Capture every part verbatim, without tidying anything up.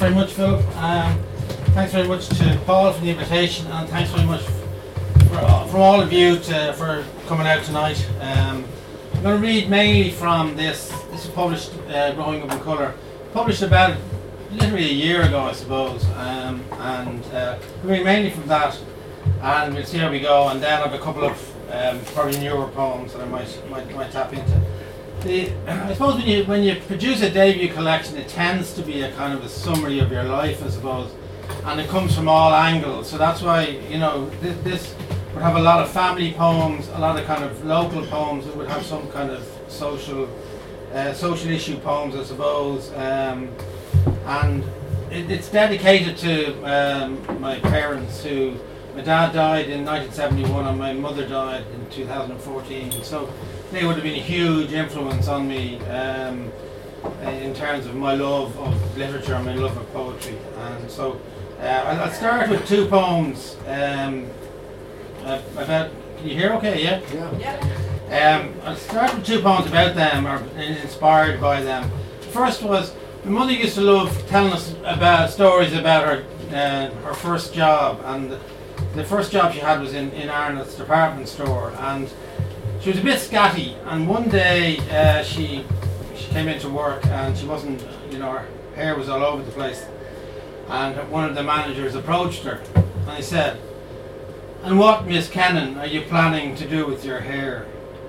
very much, Philip. Um, thanks very much to Paul for the invitation, and thanks very much for, uh, from all of you to, for coming out tonight. Um, I'm going to read mainly from this. This was published, uh, Growing Up in Colour, published about literally a year ago, I suppose, um, and uh, read mainly from that, and we'll see how we go. And then I have a couple of um, probably newer poems that I might might, might tap into. The, I suppose when you when you produce a debut collection, it tends to be a kind of a summary of your life, I suppose, and it comes from all angles. So that's why, you know, this, this would have a lot of family poems, a lot of kind of local poems. It would have some kind of social uh, social issue poems, I suppose, um, and it, it's dedicated to um, my parents. Who my dad died in nineteen seventy-one, and my mother died in two thousand fourteen. So they would have been a huge influence on me um, in terms of my love of literature and my love of poetry. And so uh, I'll, I'll start with two poems um, about. Can you hear? Okay, yeah. Yeah. yeah. Um, I'll start with two poems about them, or inspired by them. The first was my mother used to love telling us about stories about her uh, her first job, and the, the first job she had was in in Arnott's department store, and she was a bit scatty, and one day uh, she she came into work and she wasn't, you know, her hair was all over the place, and one of the managers approached her and he said, "And what, Miss Kennan, are you planning to do with your hair?"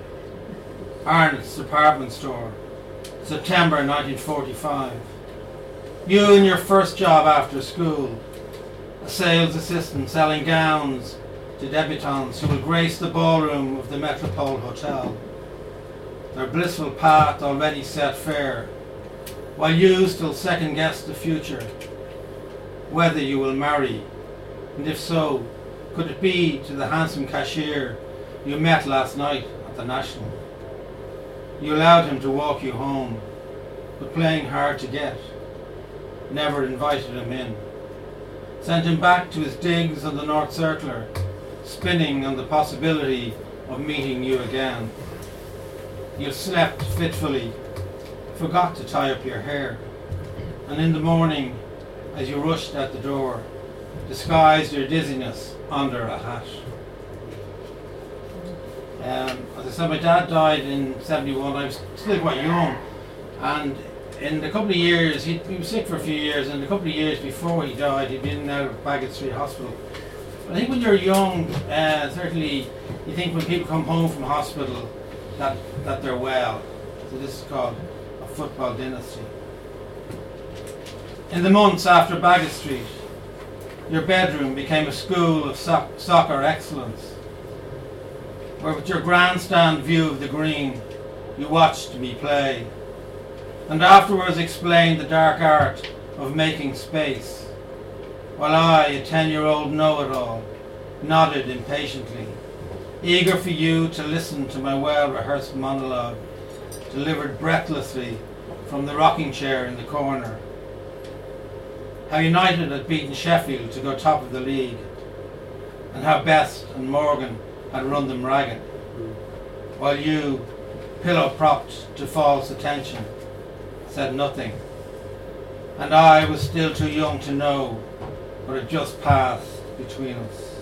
Arnott's department store, September nineteen forty-five. You in your first job after school, a sales assistant selling gowns to debutantes who will grace the ballroom of the Metropole Hotel, their blissful path already set fair, while you still second guess the future, whether you will marry, and if so, could it be to the handsome cashier you met last night at the National? You allowed him to walk you home, but playing hard to get, never invited him in, sent him back to his digs on the North Circular, spinning on the possibility of meeting you again. You slept fitfully, forgot to tie up your hair, and in the morning, as you rushed at the door, disguised your dizziness under a hat. Um, as I said, my dad died in seventy-one. I was still quite young, and in a couple of years, he, he was sick for a few years, and a couple of years before he died, he'd been in and out of Bagot Street Hospital. I think when you're young, uh, certainly you think when people come home from hospital that, that they're well. So this is called a football dynasty. In the months after Bagot Street, your bedroom became a school of so- soccer excellence, where with your grandstand view of the green, you watched me play, and afterwards explained the dark art of making space, while I, a ten-year-old know-it-all, nodded impatiently, eager for you to listen to my well-rehearsed monologue, delivered breathlessly from the rocking chair in the corner. How United had beaten Sheffield to go top of the league, and how Best and Morgan had run them ragged, while you, pillow-propped to false attention, said nothing, and I was still too young to know what had just passed between us.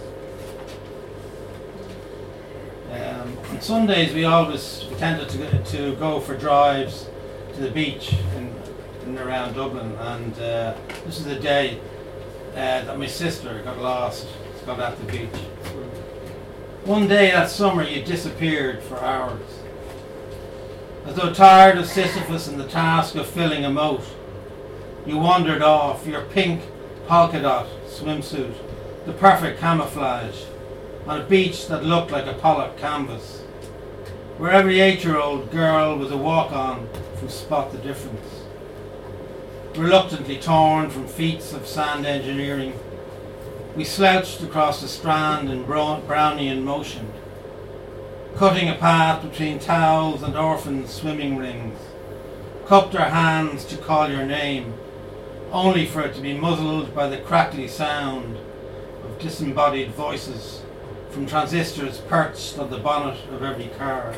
Um, on Sundays we always we tended to go, to go for drives to the beach in, in and around Dublin, and uh, this is the day uh, that my sister got lost. It's got at the beach. One day that summer you disappeared for hours, as though tired of Sisyphus and the task of filling a moat. You wandered off, your pink polka dot swimsuit, the perfect camouflage, on a beach that looked like a Pollock canvas, where every eight-year-old girl was a walk-on from Spot the Difference. Reluctantly torn from feats of sand engineering, we slouched across the strand in Brownian motion, cutting a path between towels and orphans' swimming rings, cupped our hands to call your name, only for it to be muzzled by the crackly sound of disembodied voices from transistors perched on the bonnet of every car.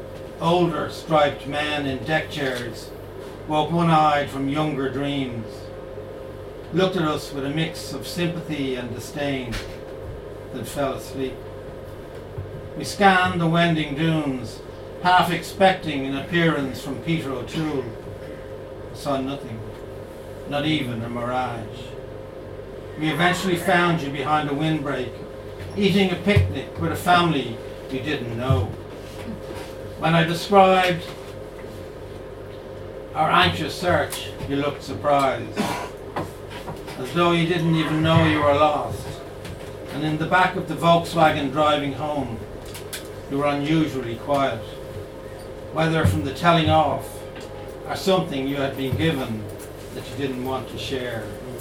Older striped men in deck chairs woke one-eyed from younger dreams, looked at us with a mix of sympathy and disdain, then fell asleep. We scanned the wending dunes, half expecting an appearance from Peter O'Toole. Saw nothing, not even a mirage. We eventually found you behind a windbreak, eating a picnic with a family you didn't know. When I described our anxious search, you looked surprised, as though you didn't even know you were lost. And in the back of the Volkswagen driving home, you were unusually quiet, whether from the telling off or something you had been given that you didn't want to share.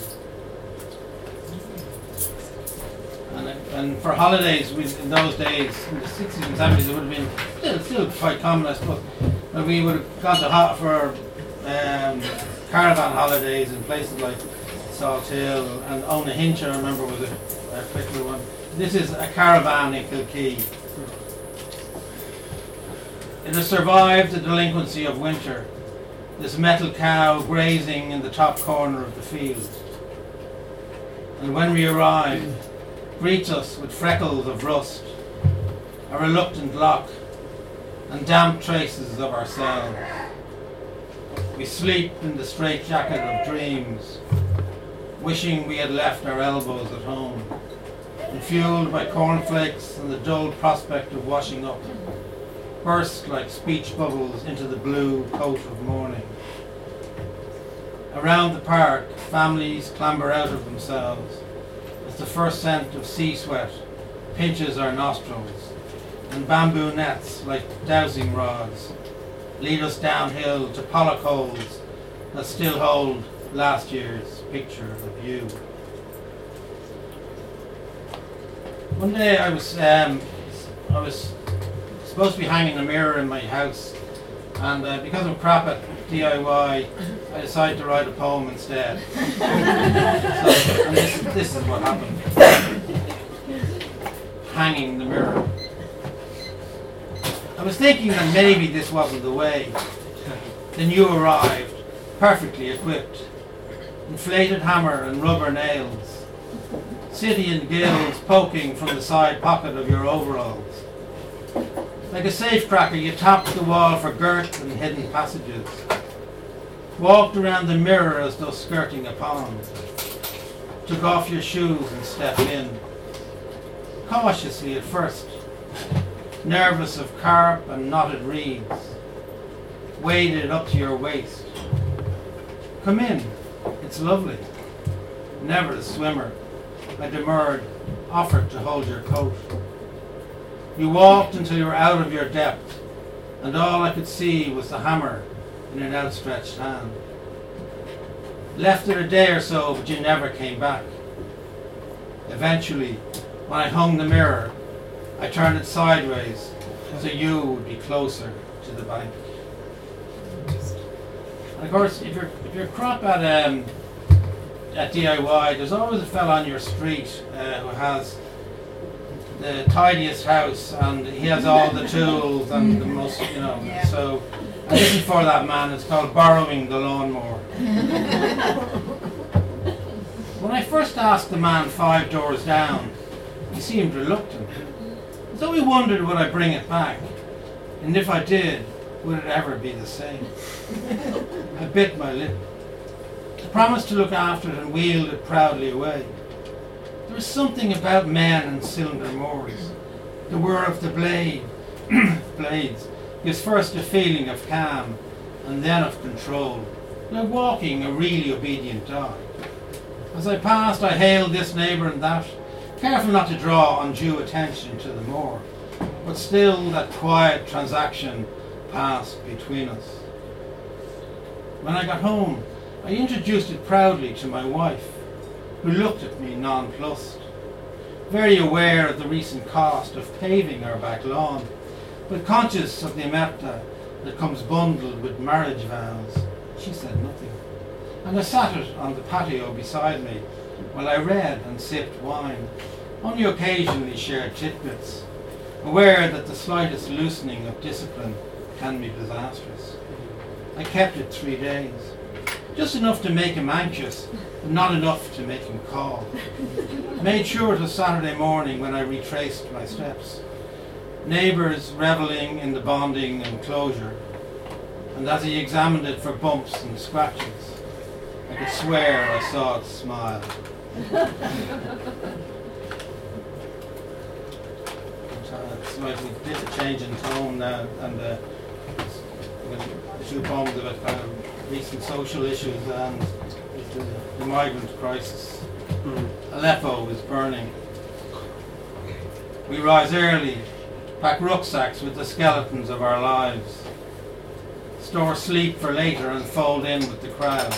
And, and for holidays, we, in those days, in the sixties and seventies, it would have been still, still quite common, I suppose, but we would have gone to hot for um, caravan holidays in places like Salt Hill, and Onahinch, I remember, was a, a particular one. This is a caravan in Kilkee. It has survived the delinquency of winter, this metal cow grazing in the top corner of the field. And when we arrive, greets us with freckles of rust, a reluctant lock, and damp traces of ourselves. We sleep in the straitjacket of dreams, wishing we had left our elbows at home, and fueled by cornflakes and the dull prospect of washing up, burst like speech bubbles into the blue coat of morning. Around the park, families clamber out of themselves as the first scent of sea sweat pinches our nostrils, and bamboo nets like dowsing rods lead us downhill to pollock holes that still hold last year's picture of you. One day I was um, I was supposed to be hanging a mirror in my house, and uh, because I'm crap at D I Y, I decided to write a poem instead. So, and this, this is what happened. Hanging the mirror. I was thinking that maybe this wasn't the way. Then you arrived, perfectly equipped. Inflated hammer and rubber nails. Scythian gills poking from the side pocket of your overalls. Like a safecracker, you tapped the wall for girth and hidden passages. Walked around the mirror as though skirting a pond. Took off your shoes and stepped in. Cautiously at first, nervous of carp and knotted reeds. Waded up to your waist. Come in, it's lovely. Never a swimmer. I demurred, offered to hold your coat. You walked until you were out of your depth, and all I could see was the hammer in an outstretched hand. Left it a day or so, but you never came back. Eventually, when I hung the mirror, I turned it sideways so you would be closer to the bank. And of course, if you're if you're crap at um, at D I Y, there's always a fella on your street uh, who has the tidiest house, and he has all the tools and the most, you know. Yeah. So, and this is for that man. It's called borrowing the lawnmower. When I first asked the man five doors down, he seemed reluctant, as though he wondered would I bring it back, and if I did, would it ever be the same? I bit my lip. I promised to look after it and wheeled it proudly away. There was something about men and cylinder moors. The whir of the blade, blades gives first a feeling of calm and then of control, like walking a really obedient dog. As I passed, I hailed this neighbour and that, careful not to draw undue attention to the moor, but still that quiet transaction passed between us. When I got home, I introduced it proudly to my wife, who looked at me nonplussed, very aware of the recent cost of paving our back lawn, but conscious of the omerta that comes bundled with marriage vows. She said nothing, and I sat it on the patio beside me while I read and sipped wine, only occasionally shared tidbits, aware that the slightest loosening of discipline can be disastrous. I kept it three days. Just enough to make him anxious, but not enough to make him call. Made sure it was Saturday morning when I retraced my steps. Neighbours revelling in the bonding enclosure, and as he examined it for bumps and scratches, I could swear I saw it smile. It's like we did a change in tone now, and uh, the two poems about kind of recent social issues and the, the migrant crisis. Mm. Aleppo is burning. We rise early, pack rucksacks with the skeletons of our lives, store sleep for later and fold in with the crowd.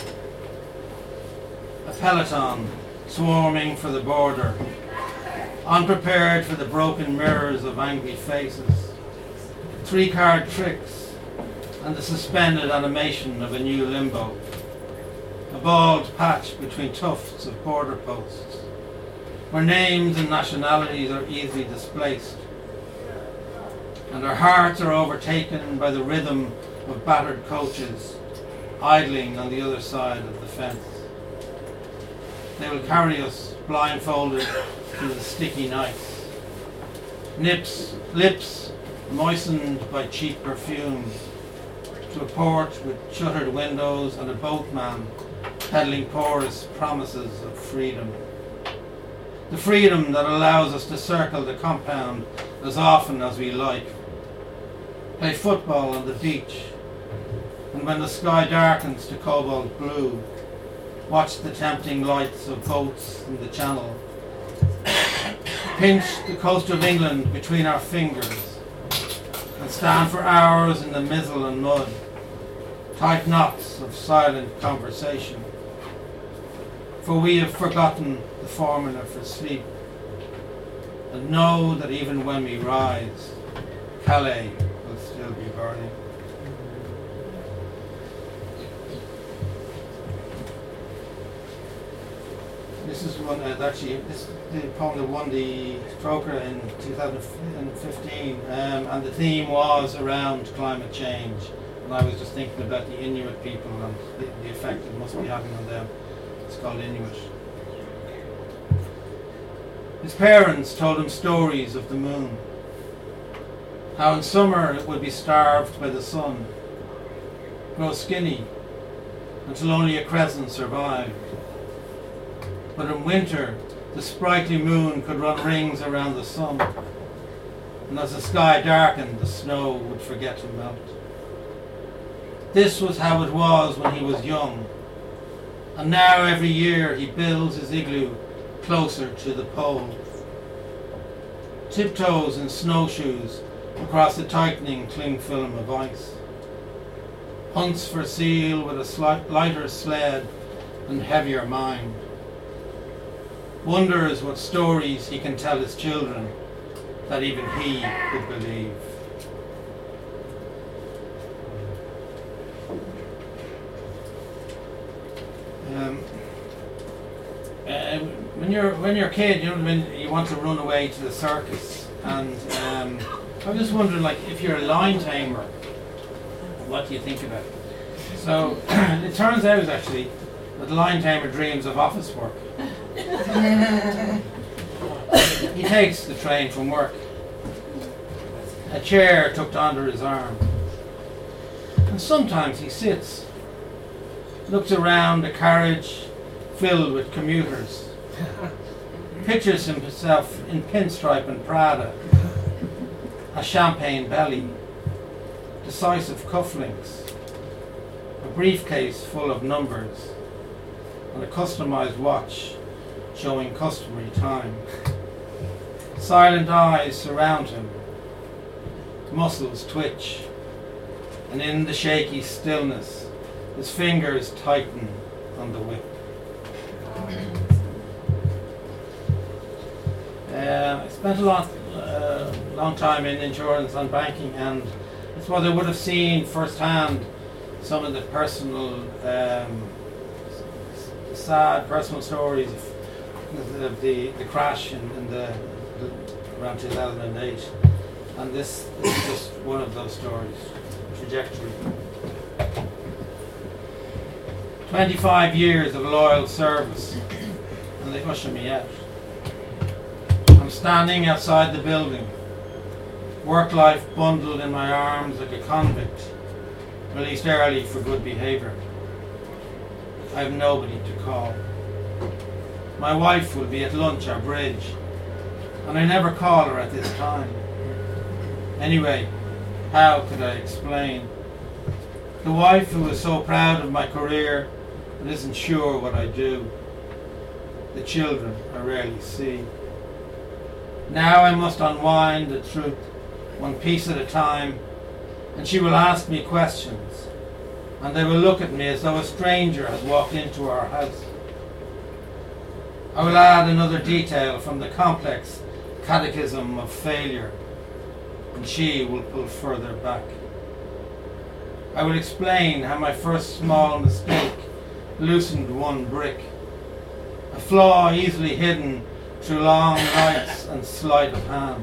A peloton swarming for the border, unprepared for the broken mirrors of angry faces, three-card tricks and the suspended animation of a new limbo, a bald patch between tufts of border posts, where names and nationalities are easily displaced, and our hearts are overtaken by the rhythm of battered coaches idling on the other side of the fence. They will carry us blindfolded through the sticky nights, nips, lips moistened by cheap perfume, to a port with shuttered windows and a boatman peddling porous promises of freedom. The freedom that allows us to circle the compound as often as we like, play football on the beach, and when the sky darkens to cobalt blue, watch the tempting lights of boats in the channel, pinch the coast of England between our fingers, and stand for hours in the mizzle and mud, tight knots of silent conversation. For we have forgotten the formula for sleep, and know that even when we rise, Calais will still be burning. This is one uh, actually this is the poem that won the Troker in two thousand fifteen, um, and the theme was around climate change. And I was just thinking about the Inuit people and the, the effect it must be having on them. It's called Inuit. His parents told him stories of the moon, how in summer it would be starved by the sun, grow skinny until only a crescent survived. But in winter, the sprightly moon could run rings around the sun, and as the sky darkened, the snow would forget to melt. This was how it was when he was young, and now every year he builds his igloo closer to the pole. Tiptoes in snowshoes across the tightening cling film of ice. Hunts for seal with a slight, lighter sled and heavier mind. Wonders what stories he can tell his children that even he could believe. Um, uh, when you're when you're a kid, you know, when you want to run away to the circus, and um, I'm just wondering, like, if you're a lion tamer, what do you think about it? So it turns out actually that the lion tamer dreams of office work. He takes the train from work, a chair tucked under his arm, and sometimes he sits, looks around a carriage filled with commuters, pictures himself in pinstripe and Prada, a champagne belly, decisive cufflinks, a briefcase full of numbers, and a customized watch showing customary time. Silent eyes surround him, muscles twitch, and in the shaky stillness, his fingers tighten on the whip. Uh, I spent a long, uh, long time in insurance and banking, and I suppose I would have seen firsthand some of the personal, um, sad personal stories of, of the, the crash in, in the, the around two thousand eight, and this, this is just one of those stories. Trajectory. twenty-five years of loyal service, and they usher me out. I'm standing outside the building, work life bundled in my arms like a convict, released early for good behaviour. I have nobody to call. My wife will be at lunch or bridge, and I never call her at this time. Anyway, how could I explain? The wife who is so proud of my career but isn't sure what I do. The children I rarely see. Now I must unwind the truth, one piece at a time, and she will ask me questions, and they will look at me as though a stranger had walked into our house. I will add another detail from the complex catechism of failure, and she will pull further back. I will explain how my first small mistake loosened one brick, a flaw easily hidden through long nights and sleight of hand.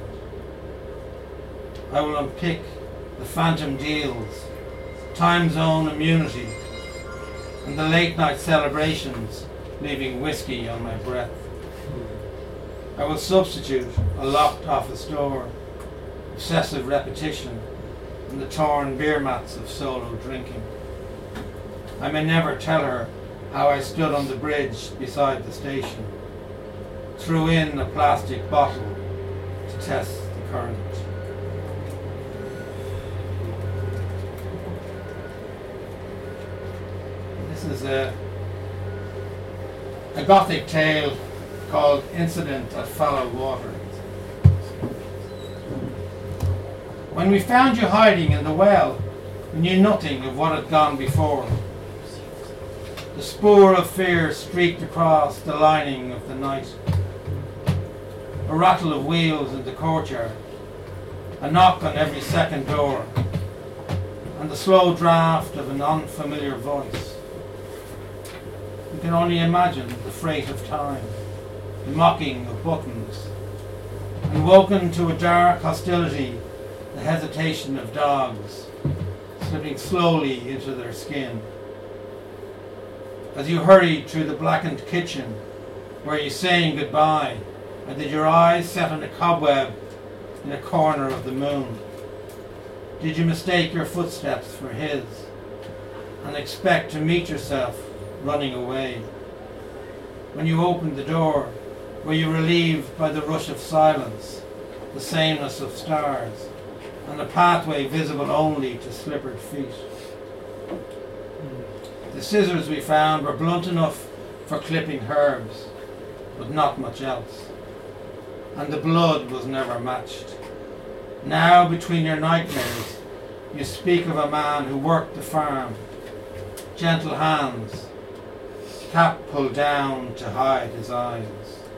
I will unpick the phantom deals, time zone immunity, and the late night celebrations leaving whiskey on my breath. I will substitute a locked office door, obsessive repetition, and the torn beer mats of solo drinking. I may never tell her how I stood on the bridge beside the station, threw in a plastic bottle to test the current. This is a, a Gothic tale called Incident at Fallow Water. When we found you hiding in the well, we knew nothing of what had gone before. The spoor of fear streaked across the lining of the night. A rattle of wheels in the courtyard, a knock on every second door, and the slow draft of an unfamiliar voice. You can only imagine the freight of time, the mocking of buttons, and woken to a dark hostility, the hesitation of dogs, slipping slowly into their skin. As you hurried through the blackened kitchen, were you saying goodbye, or did your eyes set on a cobweb in a corner of the moon? Did you mistake your footsteps for his, and expect to meet yourself running away? When you opened the door, were you relieved by the rush of silence, the sameness of stars, and a pathway visible only to slippered feet? The scissors we found were blunt enough for clipping herbs, but not much else. And the blood was never matched. Now, between your nightmares, you speak of a man who worked the farm, gentle hands, cap pulled down to hide his eyes.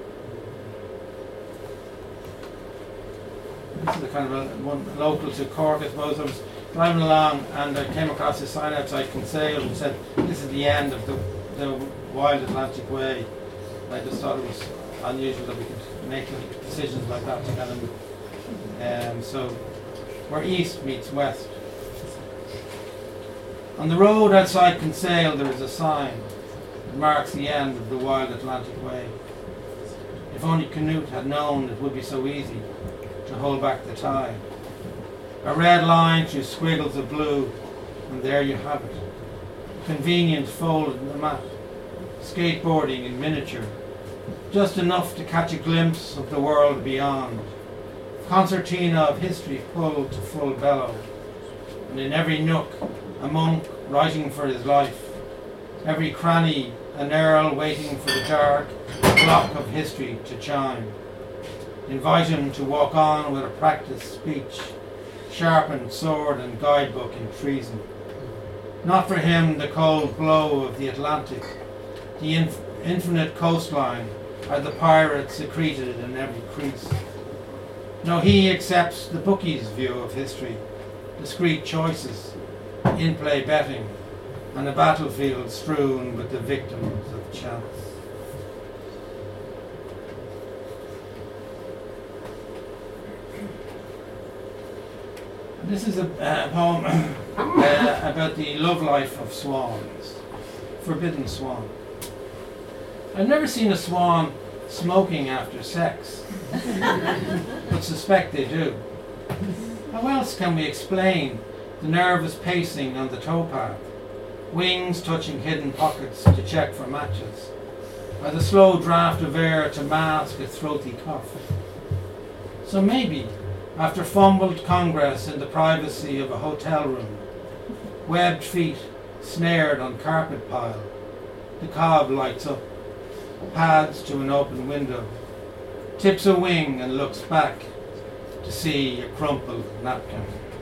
This is a kind of a, one local to Cork, I suppose. I was driving along and I came across a sign outside Kinsale which said, "This is the end of the, the Wild Atlantic Way." And I just thought it was unusual that we could make decisions like that together. Um, so, where east meets west. On the road outside Kinsale there is a sign that marks the end of the Wild Atlantic Way. If only Canute had known it would be so easy to hold back the tide. A red line through squiggles of blue, and there you have it. Convenient folded in the mat, skateboarding in miniature, just enough to catch a glimpse of the world beyond. Concertina of history pulled to full bellow, and in every nook a monk writing for his life, every cranny an earl waiting for the dark clock of history to chime. Invite him to walk on with a practiced speech, sharpened sword and guidebook in treason. Not for him the cold glow of the Atlantic, the inf- infinite coastline, or the pirates secreted in every crease. No, he accepts the bookie's view of history, discreet choices, in-play betting, and a battlefield strewn with the victims of chance. This is a uh, poem uh, about the love life of swans. forbidden swan. I've never seen a swan smoking after sex, but suspect they do. How else can we explain the nervous pacing on the towpath, wings touching hidden pockets to check for matches, or the slow draft of air to mask a throaty cough? So maybe, after fumbled congress in the privacy of a hotel room, webbed feet snared on carpet pile, the cob lights up, pads to an open window, tips a wing and looks back to see a crumpled napkin.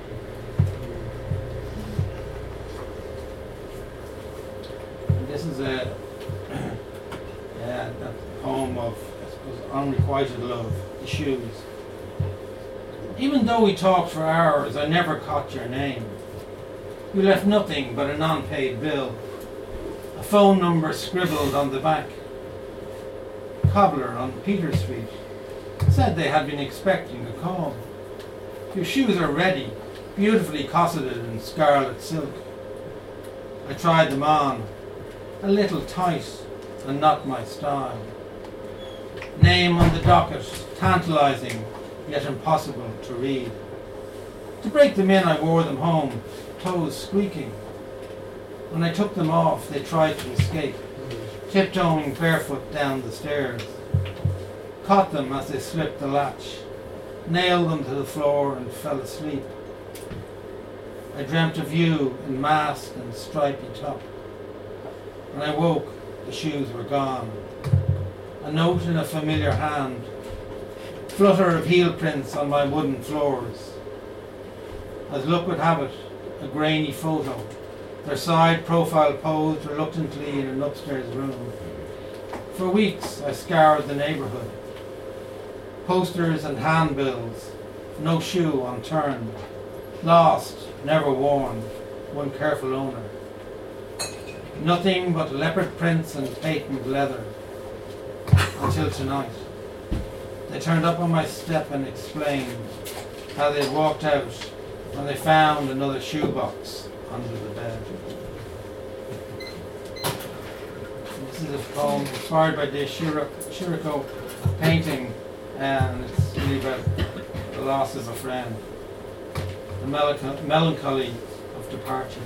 And this is a, yeah, a poem of, I suppose, unrequited love, the shoes. Even though we talked for hours, I never caught your name. You left nothing but a non-paid bill, a phone number scribbled on the back. Cobbler on Peter Street said they had been expecting a call. Your shoes are ready, beautifully cosseted in scarlet silk. I tried them on, a little tight and not my style. Name on the docket, tantalizing yet impossible to read. To break them in, I wore them home, toes squeaking. When I took them off, they tried to escape, tiptoeing barefoot down the stairs. Caught them as they slipped the latch, nailed them to the floor and fell asleep. I dreamt of you in mask and stripy top. When I woke, the shoes were gone. A note in a familiar hand, flutter of heel prints on my wooden floors. As luck would have it, a grainy photo, their side profile posed reluctantly in an upstairs room. For weeks I scoured the neighbourhood. Posters and handbills, no shoe unturned. Lost, never worn, one careful owner. Nothing but leopard prints and patent leather. Until tonight. They turned up on my step and explained how they'd walked out when they found another shoebox under the bed. This is a poem inspired by the Chirico painting, and it's really about the loss of a friend, the melancholy of departure.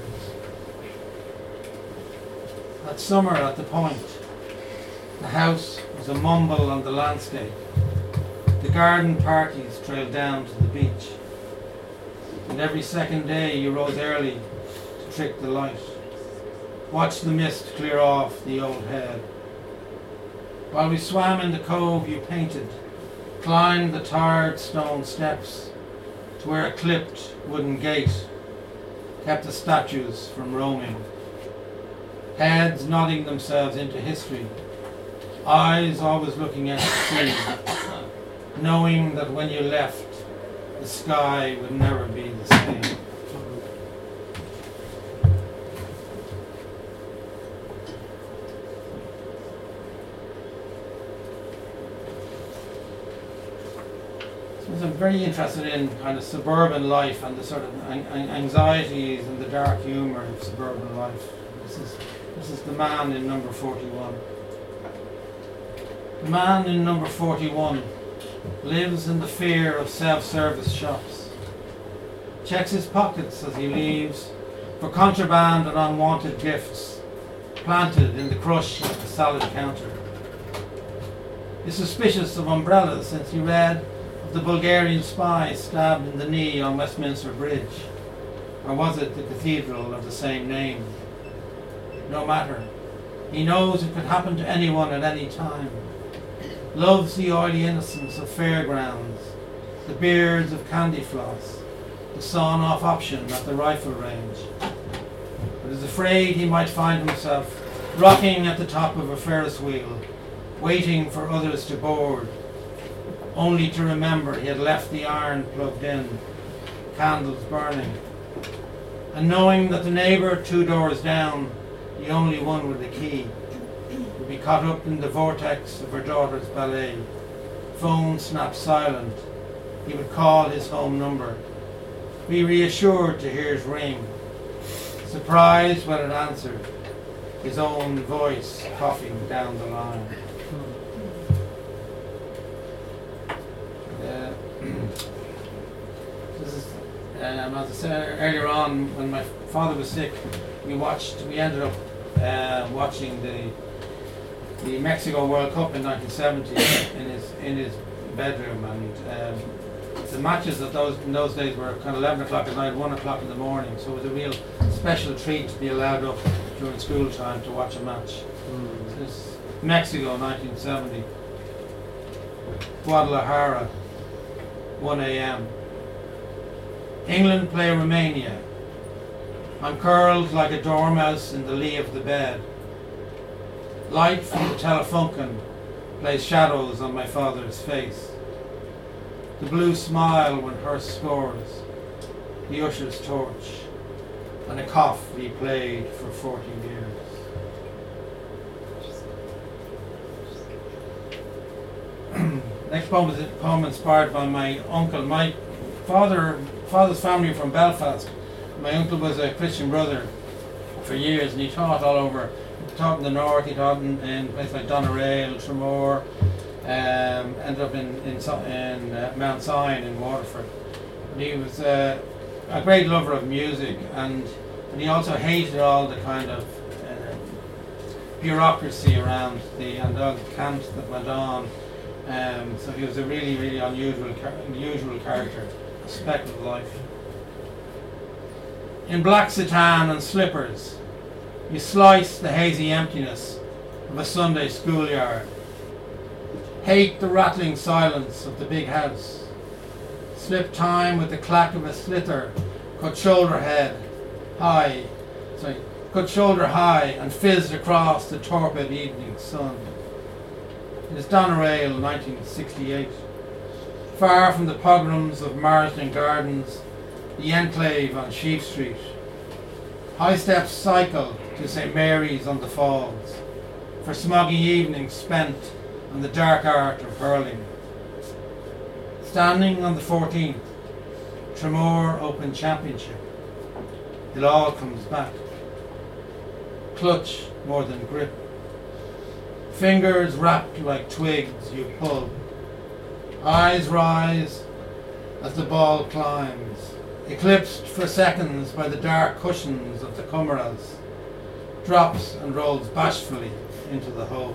That summer at the Point, the house was a mumble on the landscape. The garden parties trailed down to the beach. And every second day you rose early to trick the light. Watch the mist clear off the old head. While we swam in the cove you painted, climbed the tired stone steps to where a clipped wooden gate kept the statues from roaming. Heads nodding themselves into history, eyes always looking at the sea, knowing that when you left, the sky would never be the same. So I'm very interested in kind of suburban life and the sort of an- an- anxieties and the dark humour of suburban life. This is this is the man in number forty-one. The man in number forty-one lives in the fear of self-service shops, checks his pockets as he leaves for contraband and unwanted gifts planted in the crush of the salad counter. He's suspicious of umbrellas since he read of the Bulgarian spy stabbed in the knee on Westminster Bridge, or was it the cathedral of the same name? No matter. He knows it could happen to anyone at any time. Loves the oily innocence of fairgrounds, the beards of candy floss, the sawn-off option at the rifle range. But is afraid he might find himself rocking at the top of a Ferris wheel, waiting for others to board, only to remember he had left the iron plugged in, candles burning, and knowing that the neighbour two doors down, the only one with the key, would be caught up in the vortex of her daughter's ballet. Phone snapped silent. He would call his home number, be reassured to hear it ring, surprised when it answered, his own voice coughing down the line. Uh, this is, um, as I said earlier on, when my father was sick, we watched. We ended up uh, watching the the Mexico World Cup in nineteen seventy in his in his bedroom, and um, the matches at those in those days were kind of eleven o'clock at night, one o'clock in the morning. So it was a real special treat to be allowed up during school time to watch a match. Mm. So it's Mexico, nineteen seventy. Guadalajara, one a.m. England play Romania. I'm curled like a dormouse in the lee of the bed. Light from the Telefunken plays shadows on my father's face. The blue smile when Hearst scores, the usher's torch, and a cough replayed for forty years. Next poem is a poem inspired by my uncle. My father, father's family from Belfast. My uncle was a Christian brother for years, and he taught all over. He taught in the north. He taught in, in places like Doneraile, Tramore. Um, ended up in in, in uh, Mount Sion in Waterford. And he was uh, a great lover of music, and and he also hated all the kind of uh, bureaucracy around the Andog cant that went on. Um, so he was a really, really unusual, unusual character, a speck of life. In black satin and slippers, you slice the hazy emptiness of a Sunday schoolyard. Hate the rattling silence of the big house. Slip time with the clack of a slither, cut shoulder head high, sorry, cut shoulder high and fizzed across the torpid evening sun. It is Doneraile, nineteen sixty-eight. Far from the pogroms of Marsden Gardens, the enclave on Sheep Street. High steps cycle to Saint Mary's on the Falls, for smoggy evenings spent on the dark art of hurling. Standing on the fourteenth, Tramore Open Championship. It all comes back. Clutch more than grip. Fingers wrapped like twigs you pull. Eyes rise as the ball climbs, eclipsed for seconds by the dark cushions of the Cumaras, drops and rolls bashfully into the hole.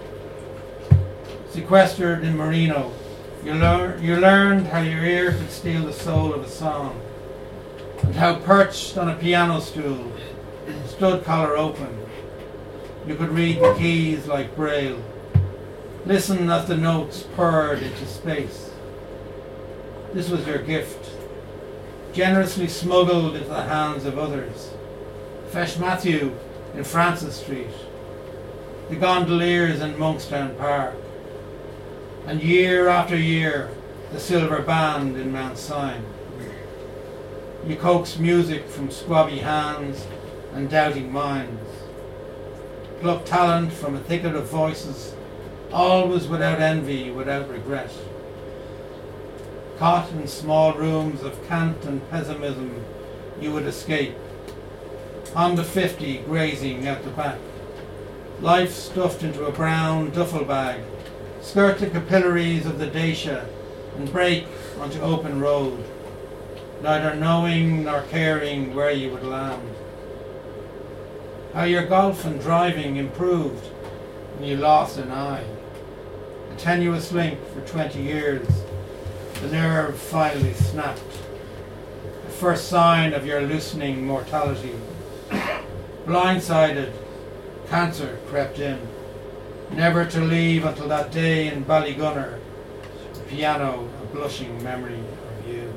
Sequestered in Merino, you, lear- you learned how your ear could steal the soul of a song, and how perched on a piano stool, stud collar open, you could read the keys like Braille. Listen as the notes purred into space. This was your gift, generously smuggled into the hands of others. Fesh Matthew in Francis Street, the gondoliers in Monkstown Park, and year after year, the Silver Band in Mount Sion. You coax music from squabby hands and doubting minds. Pluck talent from a thicket of voices, always without envy, without regret. Caught in small rooms of cant and pessimism, you would escape. Honda fifty grazing out the back. Life stuffed into a brown duffel bag. Skirt the capillaries of the Dacia and break onto open road, neither knowing nor caring where you would land. How your golf and driving improved when you lost an eye. A tenuous link for twenty years. The nerve finally snapped. The first sign of your loosening mortality. Blindsided, cancer crept in. Never to leave until that day in Ballygunner. The piano, a blushing memory of you.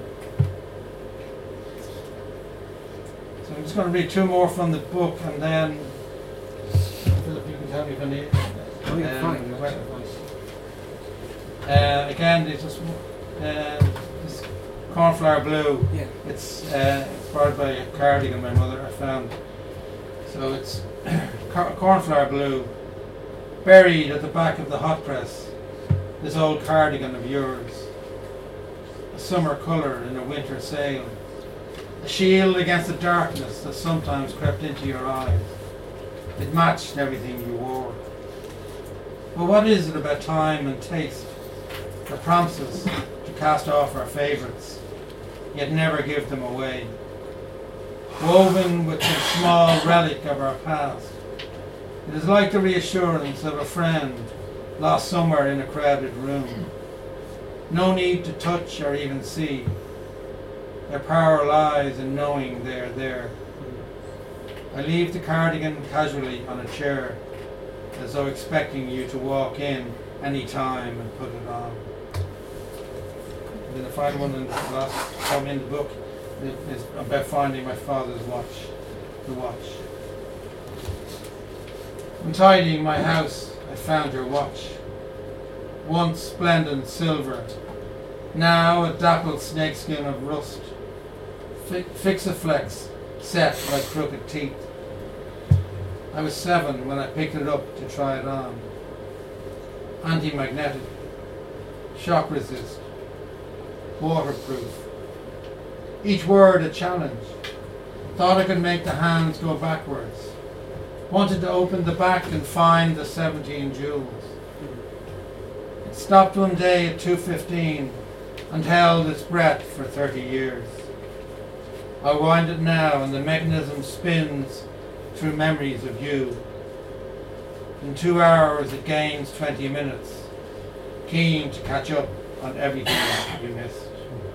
So I'm just going to read two more from the book, and then Philip, you can tell me if I need. Oh, yeah, fine. Uh, again, it's just uh, this Cornflower Blue. Yeah. It's uh, inspired by a cardigan my mother I found. So it's cor- Cornflower Blue, buried at the back of the hot press. This old cardigan of yours, a summer colour in a winter sail. A shield against the darkness that sometimes crept into your eyes. It matched everything you wore. But what is it about time and taste that prompts us to cast off our favourites, yet never give them away? Woven with some small relic of our past, it is like the reassurance of a friend lost somewhere in a crowded room. No need to touch or even see. Their power lies in knowing they are there. I leave the cardigan casually on a chair, as though expecting you to walk in any time and put it on. And then the final one in the last poem in the book is about finding my father's watch, the watch. When tidying my house, I found your watch. Once splendid silver, now a dappled snakeskin of rust. Fi- Fix-a-flex, set like crooked teeth. I was seven when I picked it up to try it on. Anti-magnetic, shock resist, waterproof. Each word a challenge. Thought I could make the hands go backwards. Wanted to open the back and find the seventeen jewels. It stopped one day at two fifteen and held its breath for thirty years. I wind it now and the mechanism spins through memories of you. In two hours it gains twenty minutes, keen to catch up on everything you missed.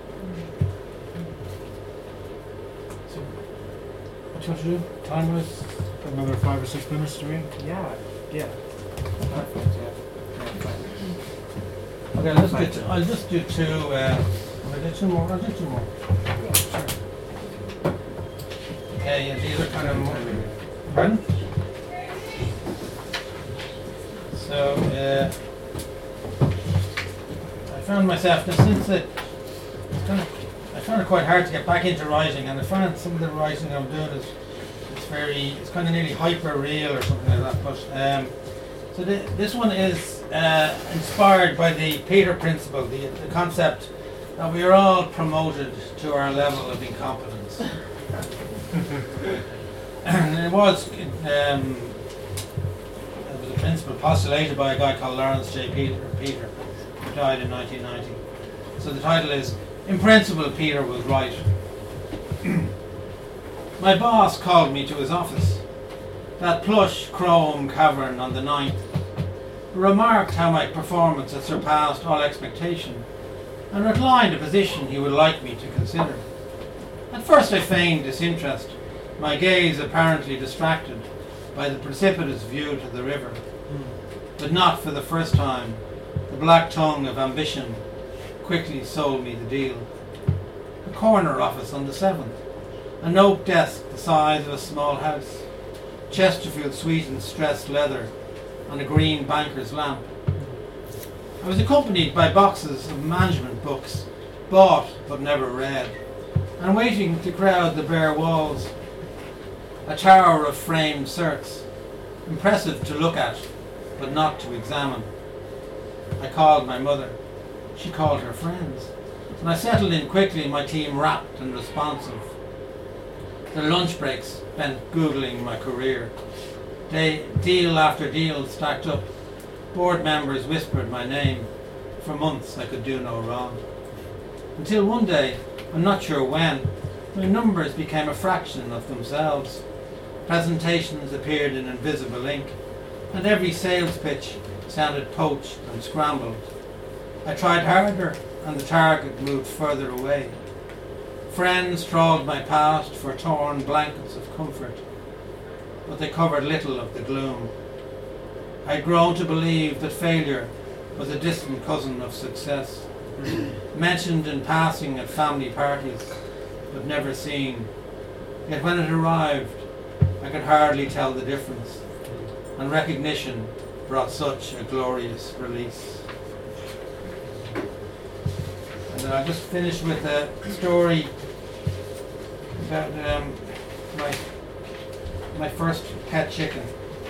So, what you want to do? Time was another five or six minutes, do we? Yeah, yeah. Perfect, yeah. Okay, let's do two, I'll just do two, uh, I'll do two more, I'll do two more. Yeah, sure. Okay, yeah, these are kind of more, pardon? So, uh, I found myself, now since it, it's kind of, I found it quite hard to get back into writing, and I found some of the writing I'm doing is, it's very, it's kind of nearly hyper-real or something like that, but, um, so the, this one is uh, inspired by the Peter Principle, the, the concept that we are all promoted to our level of incompetence. And it was, um, it was a principle postulated by a guy called Lawrence J. Peter, Peter, who died in nineteen ninety. So the title is, In Principle, Peter Was Right. My boss called me to his office, that plush chrome cavern on the ninth, remarked how my performance had surpassed all expectation, and outlined a position he would like me to consider. At first I feigned disinterest, my gaze apparently distracted by the precipitous view to the river. But not for the first time, the black tongue of ambition quickly sold me the deal. A corner office on the seventh, an oak desk the size of a small house, Chesterfield sweetened stressed leather, and a green banker's lamp. I was accompanied by boxes of management books, bought but never read, and waiting to crowd the bare walls. A tower of framed certs, impressive to look at, but not to examine. I called my mother. She called her friends. And I settled in quickly, my team rapt and responsive. Their lunch breaks spent Googling my career. Day, deal after deal stacked up. Board members whispered my name. For months I could do no wrong. Until one day, I'm not sure when, my numbers became a fraction of themselves. Presentations appeared in invisible ink, and every sales pitch sounded poached and scrambled. I tried harder, and the target moved further away. Friends trawled my past for torn blankets of comfort, but they covered little of the gloom. I had grown to believe that failure was a distant cousin of success, mentioned in passing at family parties, but never seen. Yet when it arrived, I could hardly tell the difference, and recognition brought such a glorious release. And then I'll just finish with a story about um, my my first pet chicken.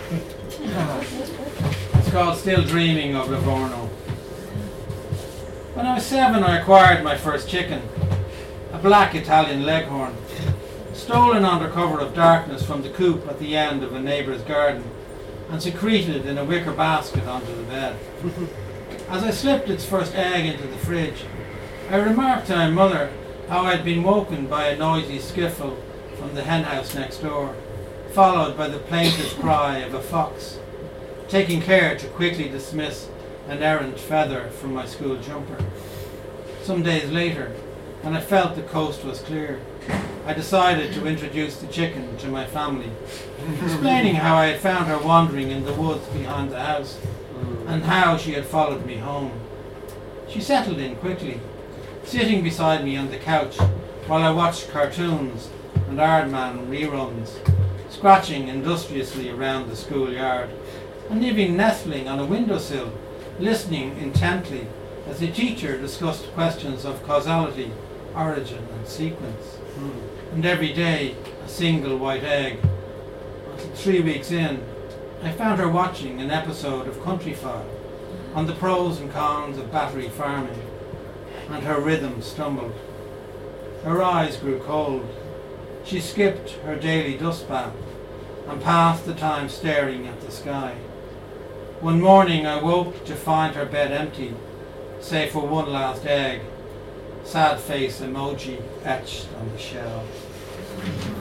It's called Still Dreaming of Livorno. When I was seven, I acquired my first chicken, a black Italian leghorn, stolen under cover of darkness from the coop at the end of a neighbour's garden, and secreted in a wicker basket onto the bed. As I slipped its first egg into the fridge, I remarked to my mother how I had been woken by a noisy skiffle from the henhouse next door, followed by the plaintive cry of a fox, taking care to quickly dismiss an errant feather from my school jumper. Some days later, when I felt the coast was clear, I decided to introduce the chicken to my family, explaining how I had found her wandering in the woods behind the house, and how she had followed me home. She settled in quickly, sitting beside me on the couch while I watched cartoons and Aardman reruns, scratching industriously around the schoolyard, and even nestling on a windowsill, listening intently as the teacher discussed questions of causality, origin and sequence. Mm. And every day a single white egg. Until three weeks in, I found her watching an episode of Countryfile on the pros and cons of battery farming, and her rhythm stumbled. Her eyes grew cold. She skipped her daily dust bath and passed the time staring at the sky. One morning I woke to find her bed empty, save for one last egg, sad face emoji etched on the shell.